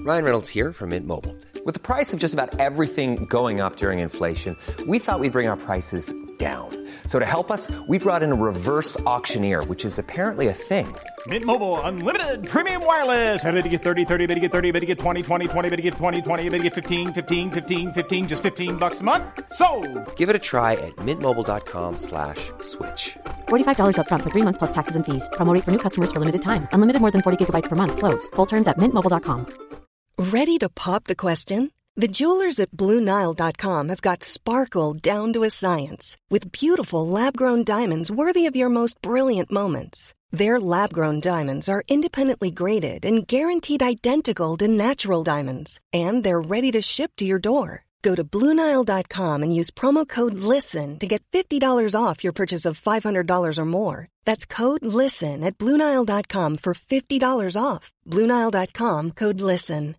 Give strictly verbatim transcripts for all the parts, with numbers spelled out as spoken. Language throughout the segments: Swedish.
Ryan Reynolds here from Mint Mobile. With the price of just about everything going up during inflation, we thought we'd bring our prices down. So to help us, we brought in a reverse auctioneer, which is apparently a thing. Mint Mobile Unlimited Premium Wireless. How to get thirty, thirty, how to get thirty, how to get twenty, twenty, twenty, how to get twenty, twenty, how to get fifteen, fifteen, fifteen, fifteen, just fifteen bucks a month? Sold! Give it a try at mintmobile.com slash switch. forty-five dollars up front for three months plus taxes and fees. Promo rate for new customers for limited time. Unlimited more than forty gigabytes per month. Slows full terms at mint mobile dot com. Ready to pop the question? The jewelers at Blue Nile dot com have got sparkle down to a science with beautiful lab-grown diamonds worthy of your most brilliant moments. Their lab-grown diamonds are independently graded and guaranteed identical to natural diamonds, and they're ready to ship to your door. Go to Blue Nile dot com and use promo code LISTEN to get fifty dollars off your purchase of five hundred dollars or more. That's code LISTEN at Blue Nile dot com for fifty dollars off. Blue Nile dot com, code LISTEN.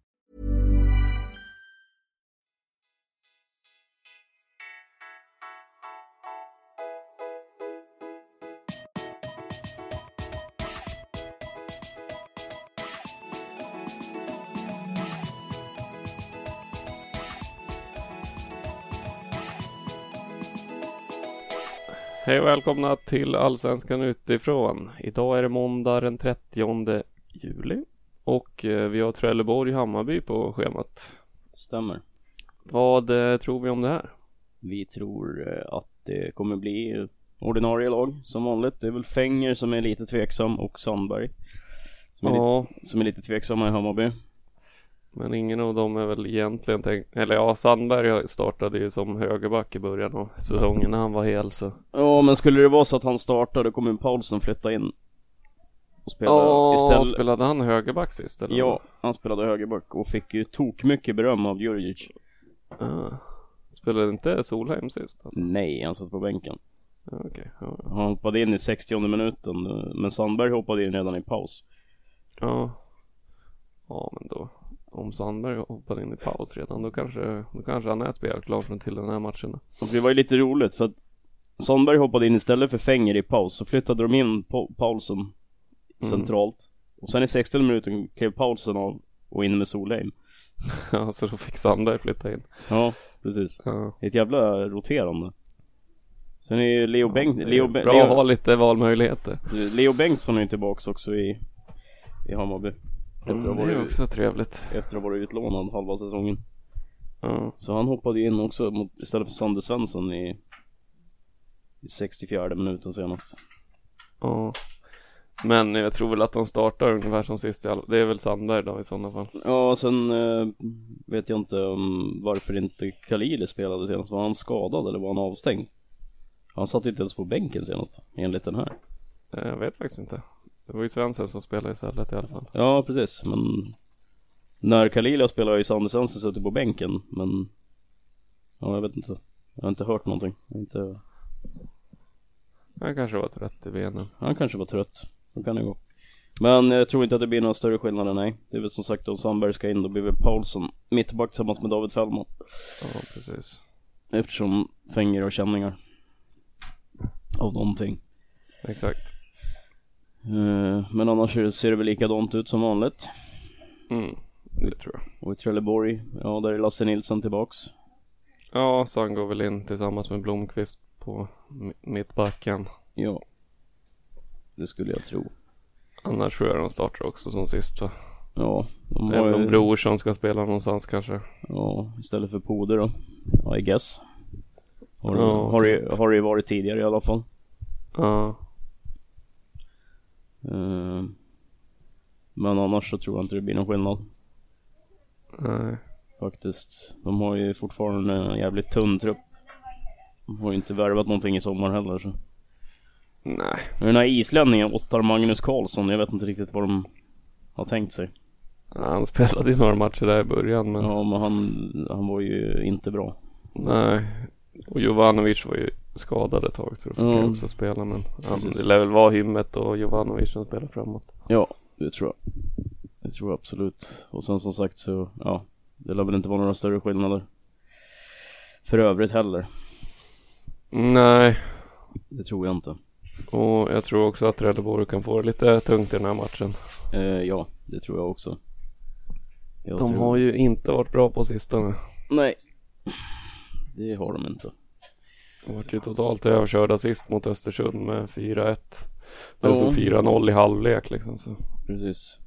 Hej och välkomna till Allsvenskan utifrån. Idag är det måndag den trettionde juli och eh, vi har Trelleborg Hammarby på schemat. Stämmer. Vad eh, tror vi om det här? Vi tror eh, att det kommer bli ordinarie lag som vanligt. Det är väl Fänger som är lite tveksam och Sandberg som är, ja. lite, som är lite tveksamma i Hammarby. Men ingen av dem är väl egentligen tänkt... Eller ja, Sandberg startade ju som högerback i början av säsongen när han var hel så... Ja, men skulle det vara så att han startade, kommer Paulsen flytta in och spela ja, istället. Spelade han högerback sist? Eller? Ja, han spelade högerback och fick ju tok mycket beröm av Djurdjic. Uh, spelade inte Solheim sist? Alltså? Nej, han satt på bänken. Ja, okay. ja, ja. Han hoppade in i sextionde minuten, men Sandberg hoppade in redan i paus. Ja, ja men då... Om Sandberg hoppade in i paus redan, då kanske, då kanske han är spelklar från till den här matchen. Och det var ju lite roligt för att Sandberg hoppade in istället för Fänger i paus. Så flyttade de in pa- Paulsen mm. centralt. Och sen i sextionde minuten klev Paulsen av och in med Solheim. Ja, så då fick Sandberg flytta in. Ja, precis. Ja. Ett jävla roterande. Sen är ju Leo ja, Bengt... Leo Be- bra Leo... att ha lite valmöjligheter. Leo Bengtsson är ju tillbaka också i, i Hammarby. Mm, det är också ut, trevligt. Efter att ha varit utlånad halva säsongen. Ja. Så han hoppade in också mot, istället för Sander Svensson i, i sextiofjärde minuten senast. Ja. Men jag tror väl att de startar ungefär som sist i all... Det är väl Sandberg då i sådana fall. Ja, sen eh, vet jag inte um, varför inte Khalili spelade senast. Var han skadad eller var han avstängd? Han satt inte ens på bänken senast, enligt den här. Jag vet faktiskt inte. Det var ju Svensson som spelade istället i alla fall. Ja, precis. Men när Khalili spelade i Sander Svensson suttit på bänken. Men ja, jag vet inte. Jag har inte hört någonting. Jag inte... Han kanske var trött i benen. Han kanske var trött. Så kan det gå. Men jag tror inte att det blir några större skillnader, nej. Det är väl som sagt om Sandberg ska in, då blir väl Paulsen mittback tillsammans med David Fällman. Ja, precis. Eftersom Fänger och känningar av någonting. Exakt. Men annars ser det väl likadant ut som vanligt. Mm, det tror jag. Och i Trelleborg, ja, där är Lasse Nilsson tillbaks. Ja, så han går väl in tillsammans med Blomqvist på mittbacken. Ja, det skulle jag tro. Annars tror jag de startar också som sist, va? Ja, de även om ju... Bror som ska spela någonstans kanske. Ja, istället för Poder då. Ja, I guess. Har, ja, har, det, har det varit tidigare i alla fall. Ja. Uh, men annars så tror jag inte det blir någon skillnad. Nej. Faktiskt. De har ju fortfarande en jävligt tunn trupp. De har ju inte värvat någonting i sommar heller så. Nej. Den här islänningen, Ottar Magnus Karlsson, jag vet inte riktigt vad de har tänkt sig. Ja, han spelade i några matcher där i början, men... Ja, men han, han var ju inte bra. Nej. Och Jovanovic var ju skadad ett tag, så då fick mm. jag också spela. Men han, det lär väl vara Hymmet och Jovanovic som spelar framåt. Ja, det tror jag. Det tror jag absolut. Och sen som sagt så, ja, det lär väl inte vara några större skillnader för övrigt heller. Nej. Det tror jag inte. Och jag tror också att Trelleborg kan få lite tungt i den här matchen. Eh, ja, det tror jag också. Jag de tror... har ju inte varit bra på sistone. Nej, det har de inte. De var ju totalt överkörda sist mot Östersund med fyra ett. Det Ja. stod fyra noll i halvlek liksom så. Precis.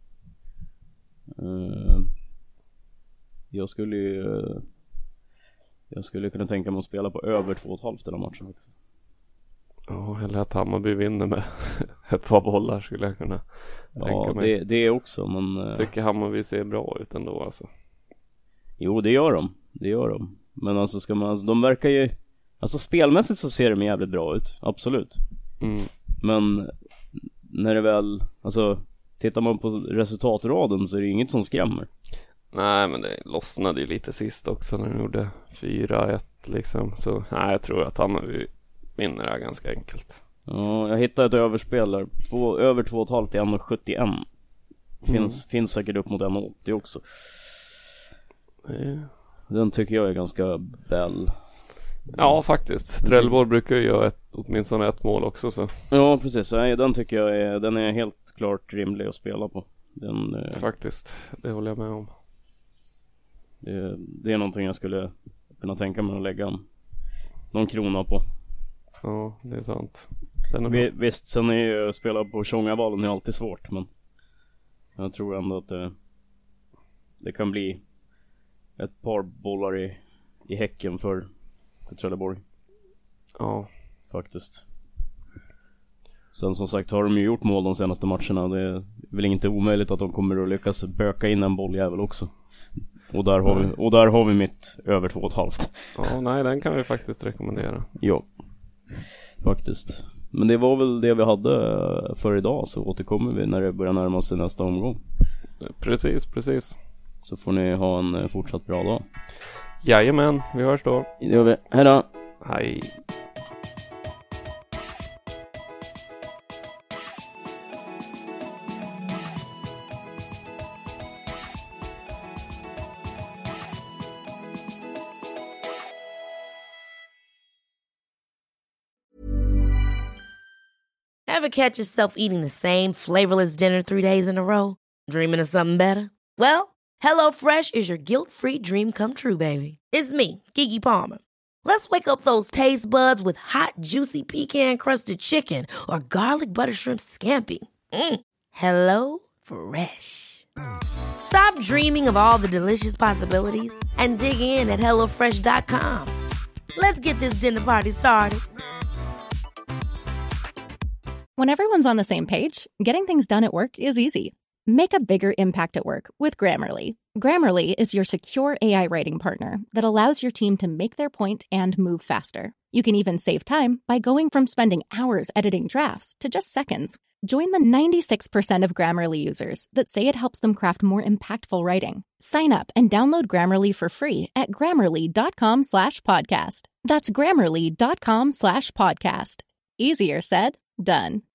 Uh, jag skulle ju uh, Jag skulle kunna tänka mig att spela på över två och ett halvt den här matchen faktiskt. Ja, eller att Hammarby vinner med ett par bollar skulle jag kunna ja, tänka mig. det, det också, men uh, Jag tycker Hammarby ser bra ut ändå alltså. Jo, det gör de. Det gör de. Men alltså ska man, alltså, de verkar ju, alltså spelmässigt så ser de jävligt bra ut, absolut. Mm. Men när det väl, alltså tittar man på resultatraden så är det inget som skrämmer. Nej, men det lossnade ju lite sist också när de gjorde fyra ett liksom. Så nej, jag tror att Hammarby vinner det här ganska enkelt. Ja, jag hittade ett överspel där. Två, över två och ett halvt till en sjuttioen. Finns, mm. finns säkert upp mot en åttio också. Ja. Den tycker jag är ganska väl. Ja, faktiskt. Trelleborg brukar ju göra ett, åtminstone ett mål också så. Ja, precis. Nej, den tycker jag är, den är helt klart rimlig att spela på. Den, eh... Faktiskt, det håller jag med om. Det, det är någonting jag skulle kunna tänka mig att lägga en, någon krona på. Ja, det är sant. Den är Vi, visst, sen är ju spela på Tjongavallen är alltid svårt, men jag tror ändå att det, det kan bli ett par bollar i, i häcken för, för Trelleborg. Ja. Faktiskt. Sen som sagt har de ju gjort mål de senaste matcherna. Det är väl inte omöjligt att de kommer att lyckas böka in en bolljävel också. Och där har, vi, och där har vi mitt över två och ett halvt. Ja, nej, den kan vi faktiskt rekommendera. Ja, faktiskt. Men det var väl det vi hade för idag. Så återkommer vi när det börjar närma sig nästa omgång. Precis, precis. Så får ni ha en fortsatt bra dag. Jajamän, vi hörs då. Det gör vi, hej då. Hej. Ever catch yourself eating the same flavorless dinner three days in a row? Dreaming of something better? Well, HelloFresh is your guilt-free dream come true, baby. It's me, Keke Palmer. Let's wake up those taste buds with hot, juicy pecan-crusted chicken or garlic butter shrimp scampi. Mm. Hello Fresh. Stop dreaming of all the delicious possibilities and dig in at hello fresh dot com. Let's get this dinner party started. When everyone's on the same page, getting things done at work is easy. Make a bigger impact at work with Grammarly. Grammarly is your secure A I writing partner that allows your team to make their point and move faster. You can even save time by going from spending hours editing drafts to just seconds. Join the ninety-six percent of Grammarly users that say it helps them craft more impactful writing. Sign up and download Grammarly for free at grammarly.com slash podcast. That's grammarly.com slash podcast. Easier said, done.